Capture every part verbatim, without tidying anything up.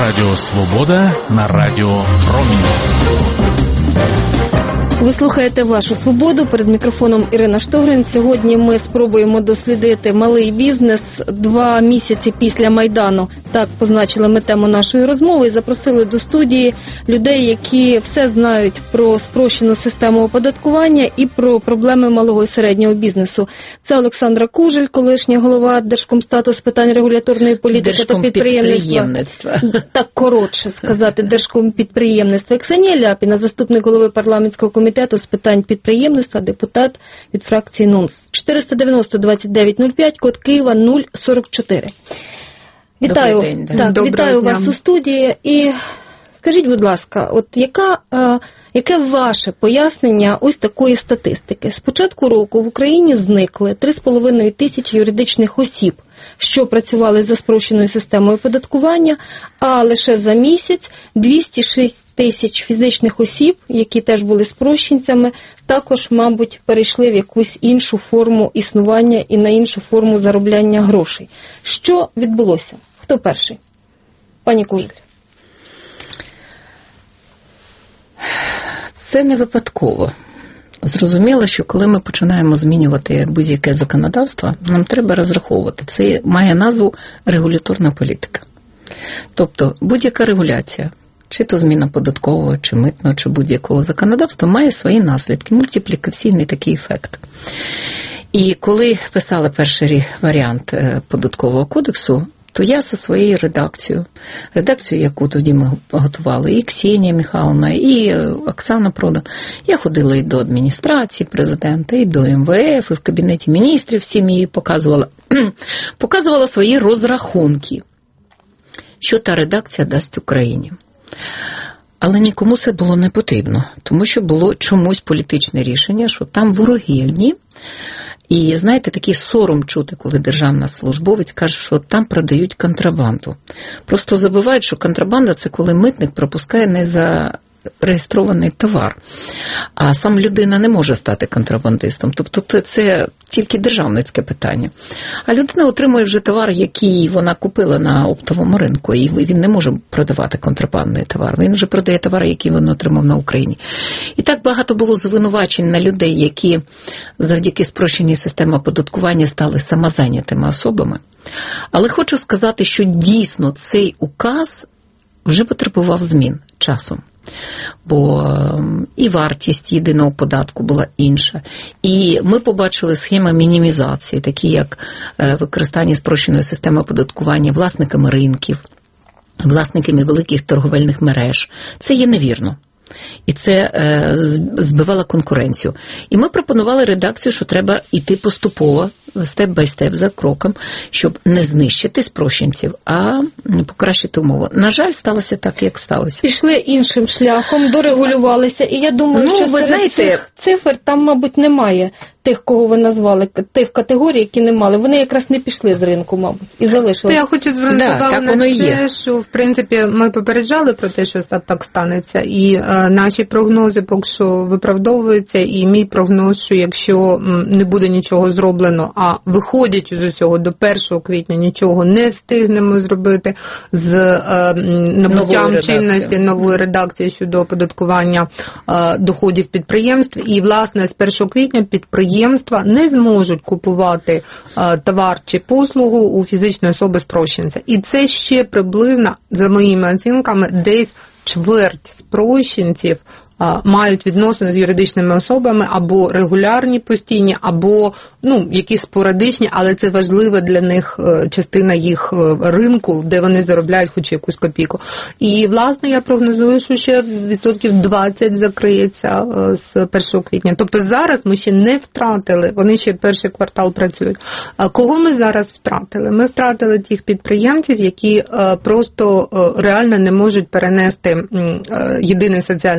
Радіо Свобода на Радіо Промінь. Ви слухаєте «Вашу свободу». Перед мікрофоном Ірина Штогрин. Сьогодні ми спробуємо дослідити малий бізнес два місяці після Майдану. Так позначили ми тему нашої розмови і запросили до студії людей, які все знають про спрощену систему оподаткування і про проблеми малого і середнього бізнесу. Це Олександра Кужель, колишня голова Держкомстату з питань регуляторної політики та підприємництва. Так коротше сказати, Держкомпідприємництва. Ксенія Ляпіна, заступник голови парламентського комітету з питань підприємництва, депутат від фракції НУНС. чотириста дев'яносто двадцять дев'ять нуль п'ять, код Києва нуль сорок чотири. Вітаю, день, да. так, вітаю вас у студії. І скажіть, будь ласка, от яка, е, яке ваше пояснення ось такої статистики? З початку року в Україні зникли три з половиною тисячі юридичних осіб, що працювали за спрощеною системою оподаткування, а лише за місяць двісті шість тисяч фізичних осіб, які теж були спрощенцями, також, мабуть, перейшли в якусь іншу форму існування і на іншу форму заробляння грошей. Що відбулося? Хто перший? Пані Кужель. Це не випадково. Зрозуміло, що коли ми починаємо змінювати будь-яке законодавство, нам треба розраховувати. Це має назву регуляторна політика. Тобто будь-яка регуляція, чи то зміна податкового, чи митного, чи будь-якого законодавства, має свої наслідки, мультиплікаційний такий ефект. І коли писали перший варіант податкового кодексу, то я зі своєю редакцією, редакцією, яку тоді ми готували, і Ксенія Михайловна, і Оксана Продан, я ходила і до адміністрації президента, і до ем ве еф, і в Кабінеті міністрів всім її показувала, показувала свої розрахунки, що та редакція дасть Україні. Але нікому це було не потрібно, тому що було чомусь політичне рішення, що там ворогівні. І, знаєте, такий сором чути, коли державний службовець каже, що там продають контрабанду. Просто забувають, що контрабанда – це коли митник пропускає незареєстрований товар. А сам людина не може стати контрабандистом. Тобто це тільки державницьке питання. А людина отримує вже товар, який вона купила на оптовому ринку, і він не може продавати контрабандний товар. Він вже продає товари, які він отримав на Україні. І так багато було звинувачень на людей, які завдяки спрощеній системі оподаткування стали самозайнятими особами. Але хочу сказати, що дійсно цей указ вже потребував змін часом. Бо і вартість єдиного податку була інша. І ми побачили схеми мінімізації, такі як використання спрощеної системи оподаткування власниками ринків, власниками великих торговельних мереж. Це є невірно. І це е, збивало конкуренцію. І ми пропонували редакцію, що треба йти поступово, степ-бай-степ, за кроком, щоб не знищити спрощенців, а покращити умови. На жаль, сталося так, як сталося. Пішли іншим шляхом, дорегулювалися. І я думаю, ну, що ви серед знаєте, цих цифр там, мабуть, немає тих, кого ви назвали, тих категорій, які не мали. Вони якраз не пішли з ринку, мабуть, і залишилися. Я хочу звернути да, увагу на те, є. що, в принципі, ми попереджали про те, що так станеться, і е, наші прогнози поки що виправдовуються, і мій прогноз, що якщо не буде нічого зроблено, а виходячи з усього до першого квітня нічого не встигнемо зробити з е, набуттям чинності нової редакції щодо оподаткування е, доходів підприємств, і, власне, з першого квітня підприємства Підприємства не зможуть купувати а, товар чи послугу у фізичної особи спрощенця. І це ще приблизно, за моїми оцінками, десь чверть спрощенців а, мають відносини з юридичними особами або регулярні, постійні, або ну, якісь спорадичні, але це важлива для них частина їх ринку, де вони заробляють хоч якусь копійку. І, власне, я прогнозую, що ще відсотків двадцять закриється з першого квітня. Тобто зараз ми ще не втратили, вони ще перший квартал працюють. А кого ми зараз втратили? Ми втратили тих підприємців, які просто реально не можуть перенести єдиний соціальний внесок,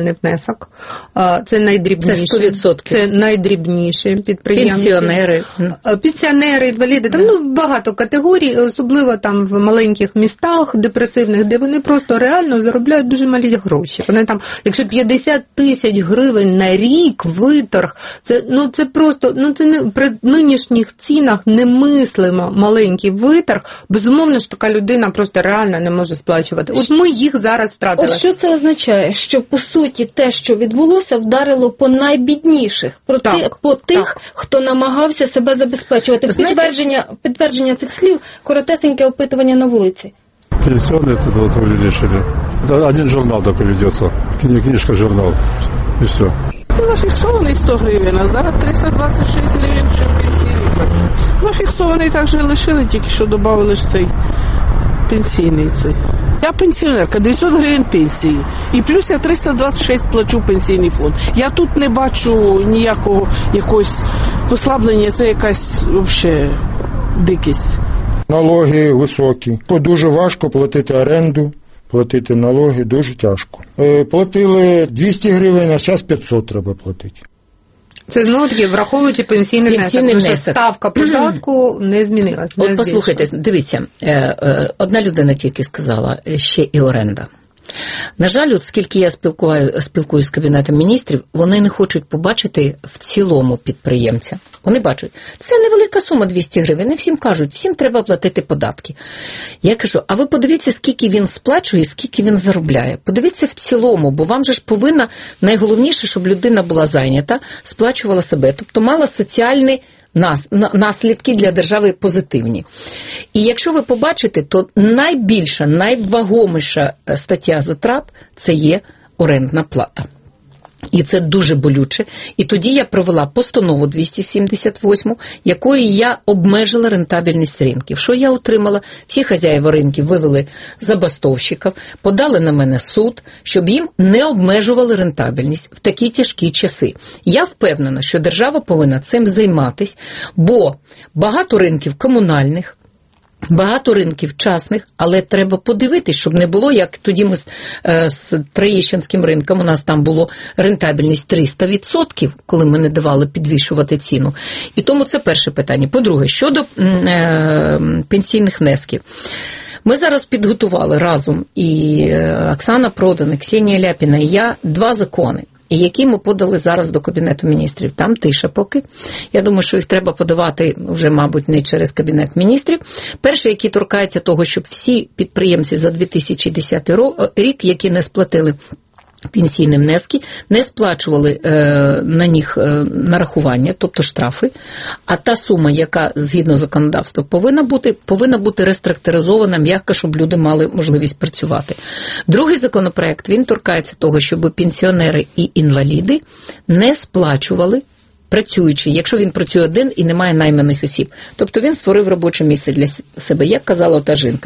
внесок. Це найдрібніші. Це сто відсотків. Це найдрібніші підприємці. Пенсіонери. Пенсіонери, інваліди. Там ну, багато категорій, особливо там в маленьких містах депресивних, де вони просто реально заробляють дуже малі гроші. Вони там, якщо п'ятдесят тисяч гривень на рік виторг, це, ну, це просто, ну, це не, при нинішніх цінах немислимо маленький виторг. Безумовно, що така людина просто реально не може сплачувати. От ми їх зараз втратили. От що це означає? Що, по суті, те, що відбулося, вдарило по найбідніших, по, так, ти, по тих, так. хто намагався себе забезпечувати. Підтвердження, підтвердження цих слів, коротесеньке опитування на вулиці. Пенсионные это вот увеличили. Один журнал только ведется. Книжка, журнал. И все. Зафіксований сто гривень, а зараз триста двадцять шість гривень вже пенсійний плачу. Зафіксований також лишили, тільки що додали ж цей пенсійний цей. Я пенсіонерка, дев'ятсот гривень пенсії. І плюс я триста двадцять шість плачу в пенсійний фонд. Я тут не бачу ніякого якогось послаблення, це якась взагалі дикість. Налоги високі. Дуже важко платити оренду, платити налоги, дуже тяжко. Платили двісті гривень, а зараз п'ятсот треба платити. Це, знову-таки, враховуючи пенсійний, пенсійний внесок, внесок. Ставка податку не змінилась. Не От послухайте, дивіться, одна людина тільки сказала, ще і оренда. На жаль, от скільки я спілкую, спілкуюсь з Кабінетом міністрів, вони не хочуть побачити в цілому підприємця. Вони бачать, це невелика сума двісті гривень, не всім кажуть, всім треба платити податки. Я кажу, а ви подивіться, скільки він сплачує, скільки він заробляє. Подивіться в цілому, бо вам же ж повинна, найголовніше, щоб людина була зайнята, сплачувала себе, тобто мала соціальний Нас, наслідки для держави позитивні. І якщо ви побачите, то найбільша, найвагоміша стаття затрат – це є орендна плата. І це дуже болюче. І тоді я провела постанову двісті сімдесят восьму, якою я обмежила рентабельність ринків. Що я отримала? Всі хазяїви ринків вивели забастовщиків, подали на мене суд, щоб їм не обмежували рентабельність в такі тяжкі часи. Я впевнена, що держава повинна цим займатися, бо багато ринків комунальних, багато ринків частних, але треба подивитись, щоб не було, як тоді ми з, е, з Троєщинським ринком, у нас там було рентабельність триста відсотків, коли ми не давали підвищувати ціну. І тому це перше питання. По-друге, щодо е, пенсійних внесків. Ми зараз підготували разом і Оксана Продан, і Ксенія Ляпіна, і я два закони, які ми подали зараз до Кабінету міністрів. Там тиша поки. Я думаю, що їх треба подавати вже, мабуть, не через Кабінет міністрів. Перший, який торкається того, щоб всі підприємці за дві тисячі десятий рік, які не сплатили пенсійні внески, не сплачували е, на них е, нарахування, тобто штрафи, а та сума, яка згідно законодавства повинна бути, повинна бути реструктуризована м'яко, щоб люди мали можливість працювати. Другий законопроект, він торкається того, щоб пенсіонери і інваліди не сплачували працюючи, якщо він працює один і немає найманих осіб. Тобто він створив робоче місце для себе, як казала та жінка.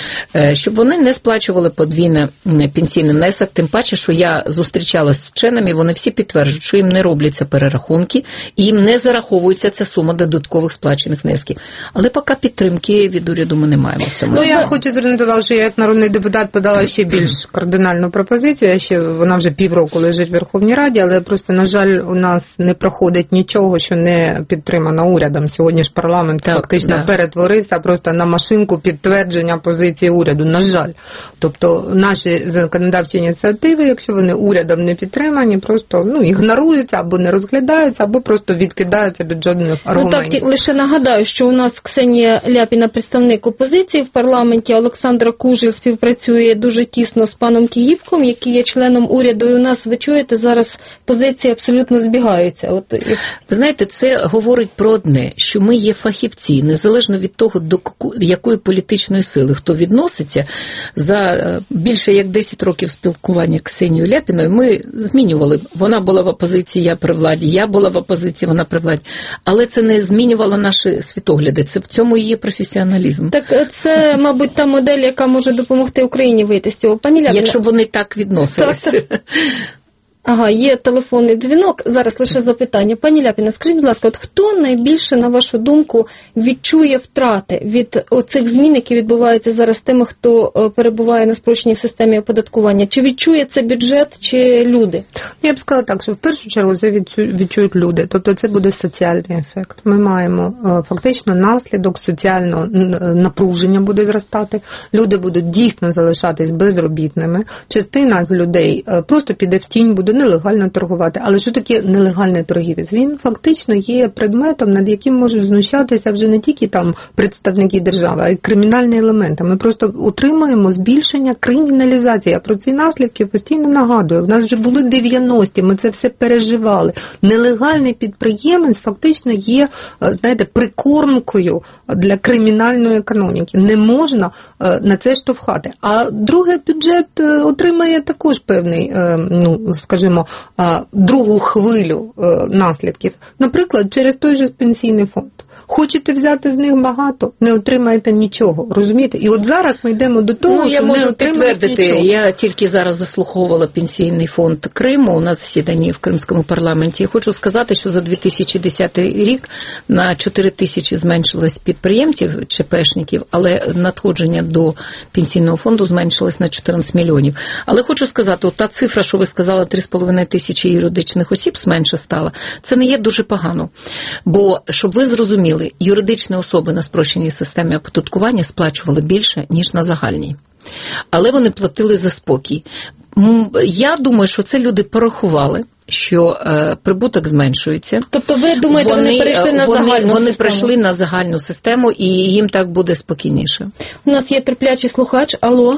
Щоб вони не сплачували подвійне пенсійний внесок, тим паче, що я зустрічалася з вченими, вони всі підтверджують, що їм не робляться перерахунки, і їм не зараховується ця сума додаткових сплачених внесків. Але поки підтримки від уряду ми не маємо в цьому. Ну, я хочу звернути увагу, що я як народний депутат подала ще більш кардинальну пропозицію, я ще, вона вже півроку лежить в Верховній Раді, але просто, на жаль, у нас не проходить нічого, що не підтримано урядом. Сьогодні ж парламент так, фактично да. перетворився просто на машинку підтвердження позиції уряду, на жаль. Тобто наші законодавчі ініціативи, якщо вони урядом не підтримані, просто ну, ігноруються або не розглядаються, або просто відкидаються від жодних аргументів. Ну так, лише нагадаю, що у нас Ксенія Ляпіна, представник опозиції в парламенті, Олександра Кужель співпрацює дуже тісно з паном Київком, який є членом уряду, і у нас, ви чуєте, зараз позиції абсолютно збігаються. От ви знаєте, це говорить про одне, що ми є фахівці, незалежно від того, до якої політичної сили хто відноситься. За більше як десять років спілкування з Ксенією Ляпіною ми змінювали. Вона була в опозиції, я при владі, я була в опозиції, вона при владі. Але це не змінювало наші світогляди. Це в цьому і є професіоналізм. Так це, мабуть, та модель, яка може допомогти Україні вийти з цього. Пані Ляпіна. Якщо вони так відносилися. Ага, є телефонний дзвінок. Зараз лише запитання. Пані Ляпіна, скажіть, будь ласка, от хто найбільше, на вашу думку, відчує втрати від оцих змін, які відбуваються зараз з тими, хто перебуває на спрощеній системі оподаткування? Чи відчує це бюджет, чи люди? Я б сказала так, що в першу чергу це відчують люди. Тобто це буде соціальний ефект. Ми маємо фактично наслідок соціального напруження буде зростати. Люди будуть дійсно залишатись безробітними. Частина з людей просто піде в тінь, буде нелегально торгувати. Але що таке нелегальний торгівець? Він фактично є предметом, над яким можуть знущатися вже не тільки там представники держави, а й кримінальні елементи. Ми просто отримуємо збільшення криміналізації. Я про ці наслідки постійно нагадую. В нас вже були дев'яності, ми це все переживали. Нелегальний підприємець фактично є, знаєте, прикормкою для кримінальної економіки. Не можна на це штовхати. А другий бюджет отримає також певний, ну, скажімо, другу хвилю наслідків. Наприклад, через той же пенсійний фонд. Хочете взяти з них багато, не отримаєте нічого, розумієте? І от зараз ми йдемо до того, ну, що я можу не підтвердити, нічого. Я тільки зараз заслуховувала Пенсійний фонд Криму на засіданні в Кримському парламенті. І хочу сказати, що за дві тисячі десятий рік на чотири тисячі зменшилось підприємців, ЧПшників, але надходження до Пенсійного фонду зменшилось на чотирнадцять мільйонів. Але хочу сказати, от та цифра, що ви сказали, три з половиною тисячі юридичних осіб зменше стало, це не є дуже погано. Бо, щоб ви зрозуміли, юридичні особи на спрощеній системі оподаткування сплачували більше, ніж на загальній. Але вони платили за спокій. Я думаю, що це люди порахували, що е, прибуток зменшується. Тобто ви думаєте, вони, вони перейшли на вони, загальну вони систему? Вони прийшли на загальну систему, і їм так буде спокійніше. У нас є терплячий слухач. Алло.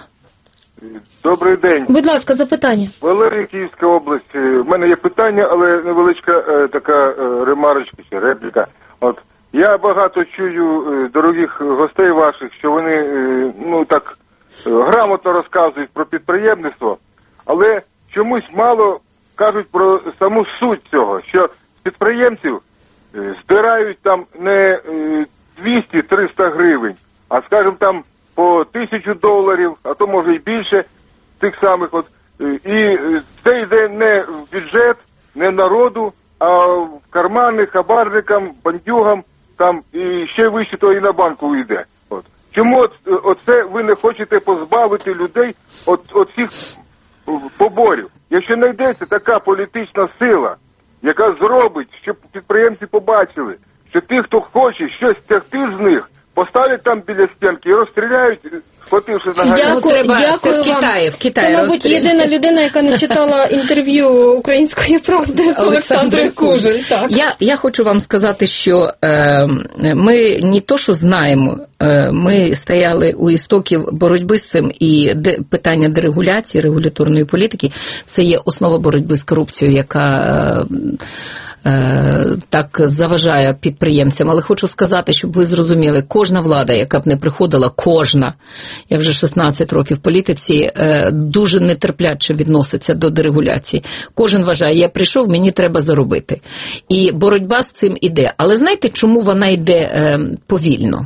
Добрий день. Будь ласка, запитання. Валерій, Київська область. У мене є питання, але невеличка е, така е, ремарочка чи репліка. От я багато чую е, дорогих гостей ваших, що вони е, ну так е, грамотно розказують про підприємництво, але чомусь мало кажуть про саму суть цього, що з підприємців е, здирають там не е, двісті-триста гривень, а скажімо там по тисячу доларів, а то може і більше тих самих. От і це йде не в бюджет, не народу, а в кармани хабарникам, бандюгам, там і ще вище то і на банку йде. От чому от, оце ви не хочете позбавити людей от, от цих поборів? Якщо знайдеться така політична сила, яка зробить, щоб підприємці побачили, що ті, хто хоче щось стягти з них, поставлять там біля стінки і розстріляють, схвативши на гаї. Дякую, треба, дякую це в Китаї, вам. в Китаї це, мабуть, розстріляють. єдина людина, яка не читала інтерв'ю «Української правди» з Олександрою Кужель. Так. Я, я хочу вам сказати, що е, ми не то, що знаємо, е, ми стояли у істоків боротьби з цим, і де, питання дерегуляції, регуляторної політики, це є основа боротьби з корупцією, яка... Е, так заважає підприємцям. Але хочу сказати, щоб ви зрозуміли, кожна влада, яка б не приходила, кожна, я вже шістнадцять років в політиці, дуже нетерпляче відноситься до дерегуляції. Кожен вважає, я прийшов, мені треба заробити. І боротьба з цим іде. Але знаєте, чому вона йде повільно?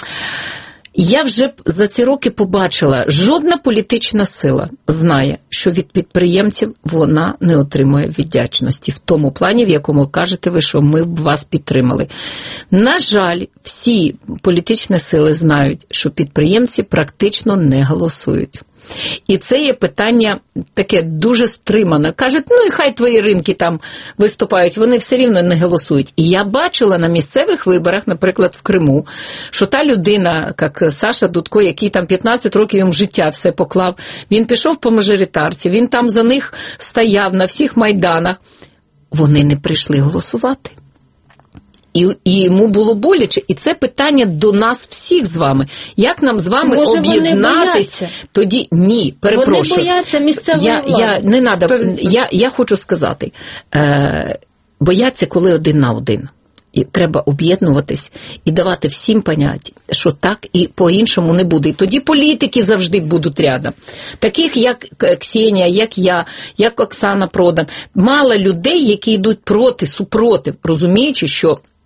Я вже за ці роки побачила, жодна політична сила знає, що від підприємців вона не отримує вдячності в тому плані, в якому кажете ви, що ми б вас підтримали. На жаль, всі політичні сили знають, що підприємці практично не голосують. І це є питання таке дуже стримане. Кажуть, ну і хай твої ринки там виступають, вони все рівно не голосують. І я бачила на місцевих виборах, наприклад, в Криму, що та людина, як Саша Дудко, який там п'ятнадцять років їм життя все поклав, він пішов по мажоритарці, він там за них стояв на всіх майданах. Вони не прийшли голосувати. І, і йому було боляче. І це питання до нас всіх з вами. Як нам з вами Може, об'єднатися? Тоді ні, перепрошую. Вони бояться місцевої я, влади. Я, не надо, я, я хочу сказати, е, бояться, коли один на один. І треба об'єднуватись і давати всім поняття, що так і по-іншому не буде. І тоді політики завжди будуть рядом. Таких, як Ксенія, як я, як Оксана Продан. Мало людей, які йдуть проти, супротив, розуміючи, що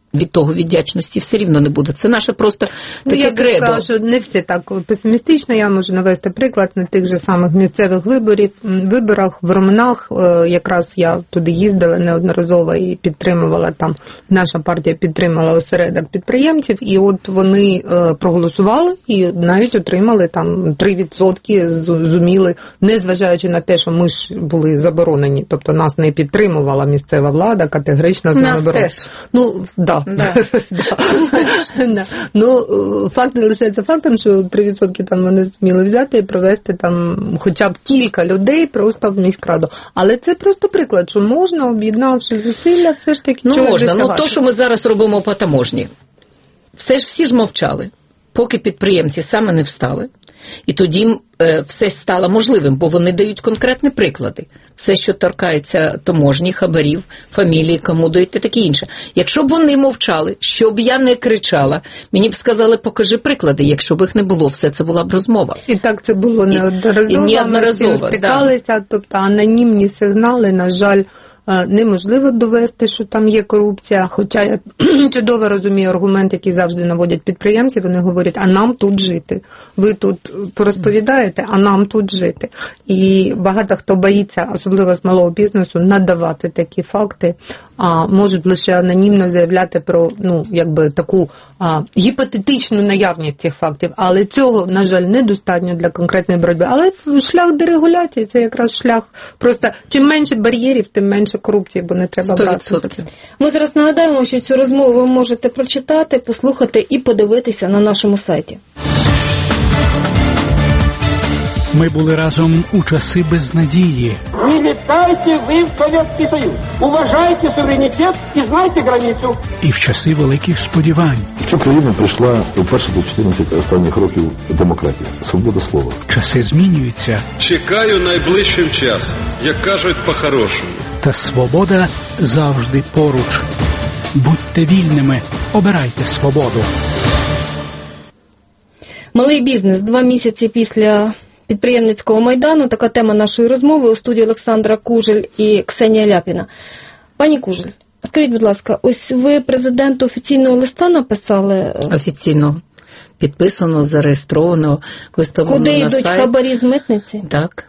від того віддячності все рівно не буде. Це наше просто таке ну, я кредо. Я сказала, що не все так песимістично. Я можу навести приклад на тих же самих місцевих виборів, виборах в Ромнах. Якраз я туди їздила неодноразово і підтримувала там, наша партія підтримала осередок підприємців, і от вони проголосували і навіть отримали там три відсотки, зуміли, незважаючи на те, що ми ж були заборонені, тобто нас не підтримувала місцева влада, категорично з нами боролася. Ну, да. Да. Да. Ну, факт не лишається фактом, що три відсотки там вони зміли взяти і провести там хоча б кілька людей просто в міськраду. Але це просто приклад, що можна, об'єднавши зусилля, все ж таки ну, чогось можна. досягати. Ну, то, що ми зараз робимо по таможні. Все ж всі ж мовчали, поки підприємці саме не встали. І тоді е, все стало можливим, бо вони дають конкретні приклади. Все, що торкається таможні, хабарів, фамілії, кому дають і таке інше. Якщо б вони мовчали, щоб я не кричала, мені б сказали, покажи приклади. Якщо б їх не було, все це була б розмова. І так це було неодноразово. І, і неодноразово, ми стикалися, да. Тобто анонімні сигнали, на жаль, неможливо довести, що там є корупція, хоча я чудово розумію аргумент, який завжди наводять підприємці, вони говорять, а нам тут жити. Ви тут порозповідаєте, а нам тут жити. І багато хто боїться, особливо з малого бізнесу, надавати такі факти, а можуть лише анонімно заявляти про, ну, якби таку а, гіпотетичну наявність цих фактів. Але цього, на жаль, недостатньо для конкретної боротьби. Але шлях дерегуляції – це якраз шлях. Просто чим менше бар'єрів, тим менше корупції, бо не треба брати. Ми зараз нагадаємо, що цю розмову ви можете прочитати, послухати і подивитися на нашому сайті. Ми були разом у часи безнадії. Не літайте ви в Совєтський Союз. Уважайте суверенітет і знайте границю. І в часи великих сподівань. В країну прийшла вперше за чотирнадцять останніх років демократія, свобода слова. Часи змінюються. Чекаю найближчим часом, як кажуть по-хорошому. Та свобода завжди поруч. Будьте вільними, обирайте свободу. Малий бізнес. Два місяці після підприємницького майдану. Така тема нашої розмови. У студії Олександра Кужель і Ксенія Ляпіна. Пані Кужель, скажіть, будь ласка, ось ви президенту офіційного листа написали? Офіційно. Підписано, зареєстровано, виставлено на сайт. Куди йдуть хабарі з митниці? Так,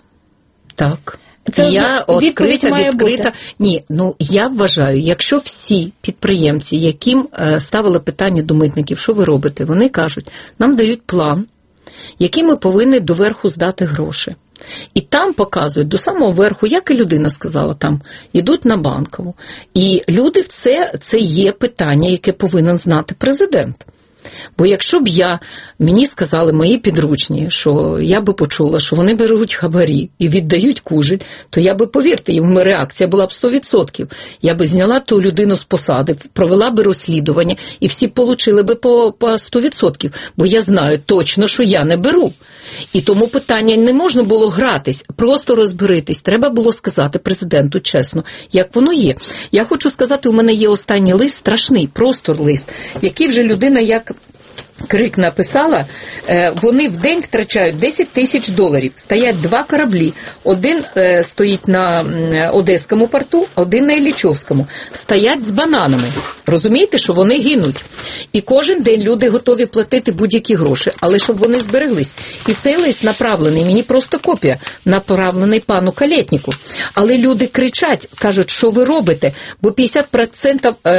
так. Це я відкрита, відкрита. Ні, ну я вважаю, якщо всі підприємці, яким е, ставили питання до митників, що ви робите, вони кажуть, нам дають план, який ми повинні доверху здати гроші. І там показують до самого верху, як і людина сказала, там йдуть на Банкову. І люди в це, це є питання, яке повинен знати президент. Бо якщо б я, мені сказали мої підручні, що я би почула, що вони беруть хабарі і віддають Кужель, то я би, повірте, їм реакція була б сто відсотків. Я би зняла ту людину з посади, провела би розслідування, і всі получили би по, по сто відсотків. Бо я знаю точно, що я не беру. І тому питання не можна було гратись, просто розберитись. Треба було сказати президенту чесно, як воно є. Я хочу сказати, у мене є останній лист, страшний, просто лист, який вже людина як Крик написала, вони в день втрачають десять тисяч доларів. Стоять два кораблі. Один е, стоїть на Одеському порту, один на Іллічовському. Стоять з бананами. Розумієте, що вони гинуть. І кожен день люди готові платити будь-які гроші, але щоб вони збереглись. І цей лист направлений, мені просто копія, направлений пану Калєтніку. Але люди кричать, кажуть, що ви робите, бо п'ятдесят відсотків е,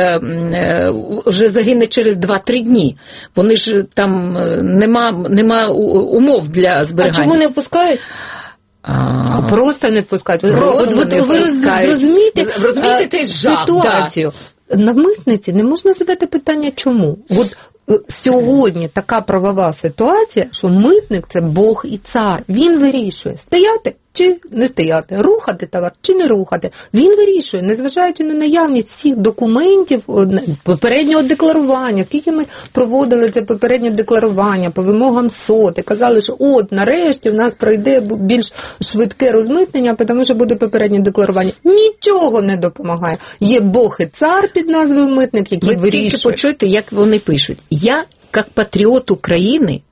е, вже загине через два-три дні. Вони ж там нема, нема умов для зберігання. А чому не впускають? А, а просто не впускають. Просто ви, не ви впускають. розумієте, розумієте ситуацію? Да. На митниці не можна задати питання, чому? От сьогодні така правова ситуація, що митник – це Бог і цар. Він вирішує, стояти чи не стояти, рухати товар чи не рухати. Він вирішує, незважаючи на наявність всіх документів, попереднього декларування, скільки ми проводили це попереднє декларування по вимогам СОТ, і казали, що от нарешті в нас пройде більш швидке розмитнення, тому що буде попереднє декларування. Нічого не допомагає. Є Бог і цар під назвою митник, який ви вирішує. Ви тільки почуйте, як вони пишуть. Я, як патріот України,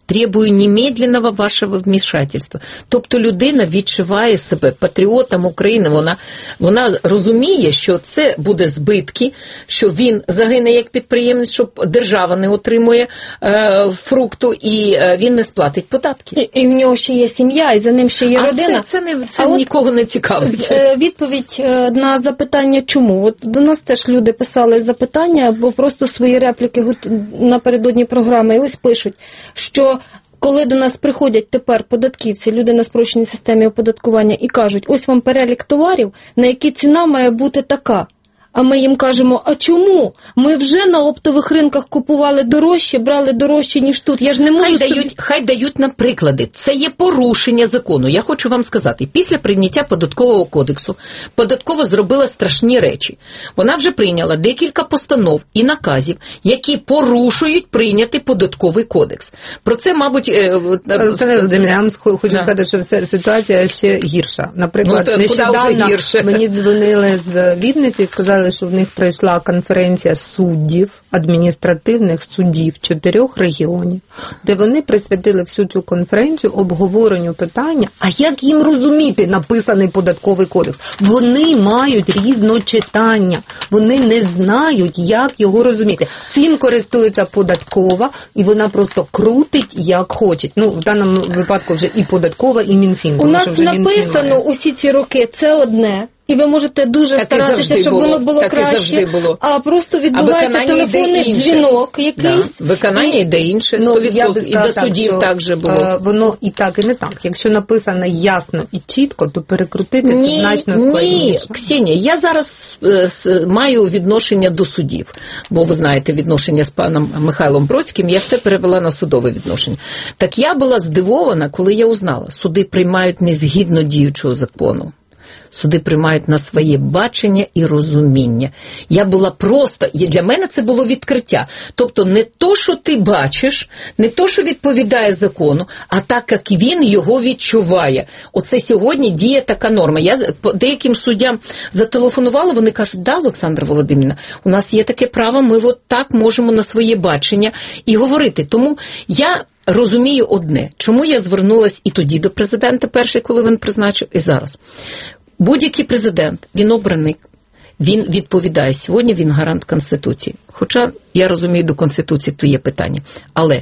требую немедленного вашого вмішательства. Тобто людина відчуває себе патріотом України, вона, вона розуміє, що це буде збитки, що він загине як підприємець, що держава не отримує е, фрукту і е, він не сплатить податки. І, і в нього ще є сім'я, і за ним ще є а родина. Це, це, не, це нікого не цікавить. Відповідь на запитання чому. От до нас теж люди писали запитання, бо просто свої репліки напередодні програми. І ось пишуть, що коли до нас приходять тепер податківці, люди на спрощеній системі оподаткування і кажуть, ось вам перелік товарів, на які ціна має бути така. А ми їм кажемо, а чому? Ми вже на оптових ринках купували дорожче, брали дорожче, ніж тут. Я ж не можу хай, собі... дають, хай дають нам приклади. Це є порушення закону. Я хочу вам сказати, після прийняття податкового кодексу податкова зробила страшні речі. Вона вже прийняла декілька постанов і наказів, які порушують прийнятий податковий кодекс. Про це, мабуть... Олександр Володимирович, я вам хочу да. сказати, що вся ситуація ще гірша. Наприклад, ну, нещодавно мені дзвонили з Вінниці і сказали, що в них пройшла конференція суддів, адміністративних суддів чотирьох регіонів, де вони присвятили всю цю конференцію обговоренню питання, а як їм розуміти написаний податковий кодекс? Вони мають різночитання, вони не знають, як його розуміти. Цим користується податкова, і вона просто крутить, як хоче. Ну, в даному випадку вже і податкова, і Мінфін. У нас написано усі ці роки, це одне. І ви можете дуже так старатися, щоб було. воно було так краще, було. А просто відбувається телефонний дзвінок якийсь. Да. Виконання і, йде інше, ну, я би і до судів так, так же було. Е, воно і так, і не так. Якщо написано ясно і чітко, то перекрутити ні, це значно складніше. Ні, Ксенія, я зараз е, с, маю відношення до судів, бо ви знаєте відношення з паном Михайлом Бродським, я все перевела на судове відношення. Так я була здивована, коли я узнала, суди приймають не згідно діючого закону. Суди приймають на своє бачення і розуміння. Я була просто, для мене це було відкриття. Тобто не то, що ти бачиш, не то, що відповідає закону, а так, як він його відчуває. Оце сьогодні діє така норма. Я деяким суддям зателефонувала, вони кажуть, да, Олександра Володимирівна, у нас є таке право, ми от так можемо на своє бачення і говорити. Тому я розумію одне, чому я звернулась і тоді до президента перший, коли він призначив, і зараз. Будь-який президент, він обраний, він відповідає. Сьогодні він гарант Конституції. Хоча, я розумію, до Конституції то є питання. Але,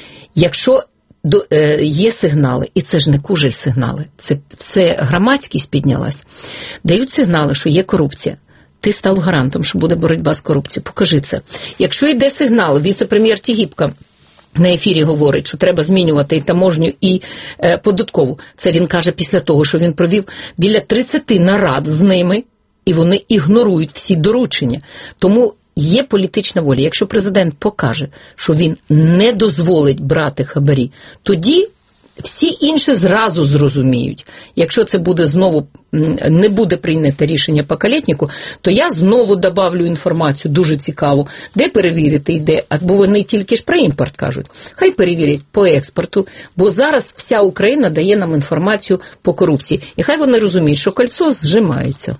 якщо до, е, є сигнали, і це ж не кужель сигнали, це все громадськість піднялась, дають сигнали, що є корупція. Ти став гарантом, що буде боротьба з корупцією. Покажи це. Якщо йде сигнал, віце-прем'єр Тігіпка на ефірі говорить, що треба змінювати і таможню, і е, податкову. Це він каже після того, що він провів біля тридцяти нарад з ними, і вони ігнорують всі доручення. Тому є політична воля. Якщо президент покаже, що він не дозволить брати хабарі, тоді всі інші зразу зрозуміють. Якщо це буде знову, не буде прийнято рішення по Калєтніку, то я знову добавлю інформацію дуже цікаву, де перевірити йде, або вони тільки ж про імпорт кажуть. Хай перевірять по експорту, бо зараз вся Україна дає нам інформацію по корупції. І хай вони розуміють, що кольцо зжимається.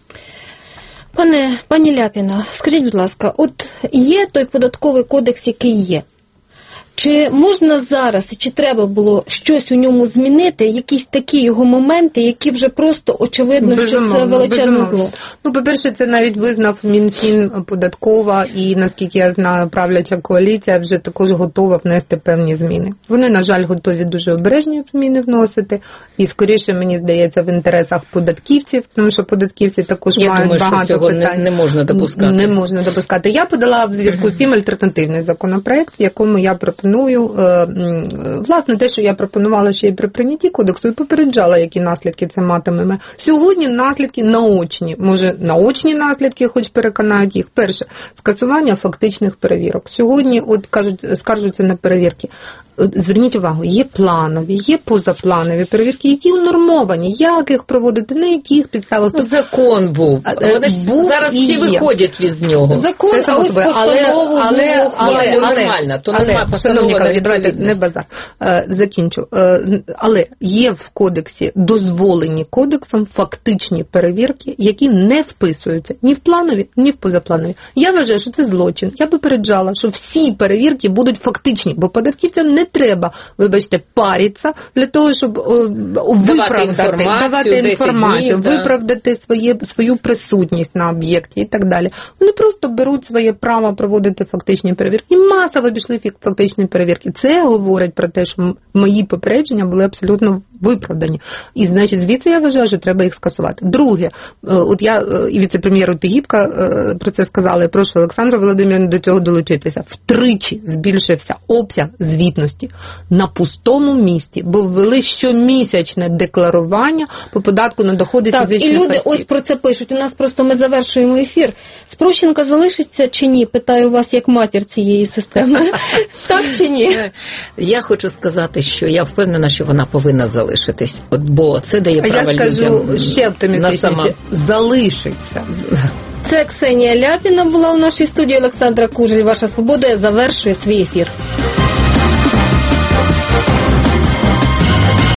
Пане, пані Ляпіна, скажіть, будь ласка, от є той податковий кодекс, який є. Чи можна зараз, чи треба було щось у ньому змінити, якісь такі його моменти, які вже просто очевидно, безумовно, що це величезне зло? Ну, по-перше, це навіть визнав Мінфін, податкова і, наскільки я знаю, правляча коаліція вже також готова внести певні зміни. Вони, на жаль, готові дуже обережні зміни вносити, і скоріше, мені здається, в інтересах податківців, тому що податківці також я мають думаю, багато що цього питань. Не, не можна допускати. Не можна допускати. Я подала в зв'язку з цим альтернативний законопроект, в якому я пропоную власне, те, що я пропонувала ще й при прийнятті кодексу, і попереджала, які наслідки це матиме. Сьогодні наслідки наочні. Може, наочні наслідки, хоч переконають їх. Перше, скасування фактичних перевірок. Сьогодні, от кажуть, скаржуться на перевірки. Зверніть увагу, є планові, є позапланові перевірки, які унормовані, як їх проводити, на яких підставах. Ну, закон був. Вони ж був зараз всі виходять від нього. Закон, а ось постанову але, але, але, але, нормально, то але, нема постанови. Шановні колеги, давайте не базар. Закінчу. Але є в кодексі дозволені кодексом фактичні перевірки, які не вписуються ні в планові, ні в позапланові. Я вважаю, що це злочин. Я попереджала, що всі перевірки будуть фактичні, бо податківцям не треба, вибачте, паритися для того, щоб виправдати, інформацію, давати інформацію, днів, виправдати своє, свою присутність на об'єкті і так далі. Вони просто беруть своє право проводити фактичні перевірки. І масово обійшли фактичні перевірки. Це говорить про те, що мої попередження були абсолютно виправдані. І, значить, звідси я вважаю, що треба їх скасувати. Друге, от я і віце-прем'єру Тігіпка про це сказала, і прошу Олександру Володимирівну до цього долучитися. Втричі збільшився обсяг звітності на пустому місці, бо ввели щомісячне декларування по податку на доходи так, фізичних осіб. І люди ось про це пишуть. У нас просто ми завершуємо ефір. Спрощенка залишиться чи ні? Питаю вас як матір цієї системи. Так чи ні? Я хочу сказати, що я впевнена, що вона повинна залишитись, бо це дає право людям. А я скажу ще оптимістичніше. Залишиться. Це Ксенія Ляпіна була у нашій студії. Олександра Кужель, Ваша Свобода, завершує свій ефір.